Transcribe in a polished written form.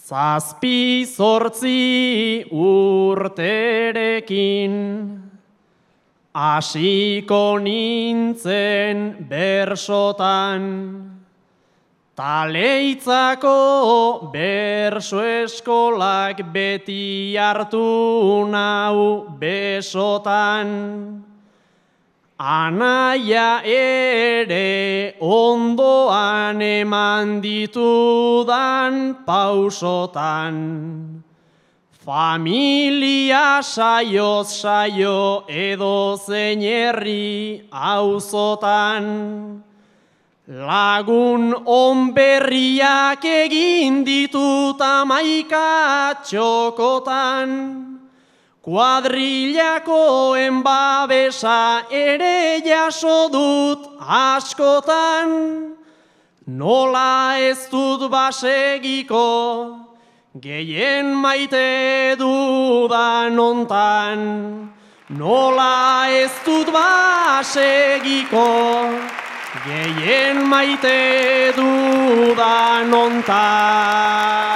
7-8 urterekin hasiko nintzen bersotan, Taleitzako berso eskolak beti hartu nau besotan. Anaia ere ondoan eman ditudan pausotan. Familia saioz saio edo zein herri auzotan. Lagun onberriak egin ditut 11 txokotan. Kuadrillakoen babesa ere jaso dut askotan. Nola ez dut basegiko, gehien maite dudan ontan. Nola ez dut basegiko, gehien maite dudan ontan.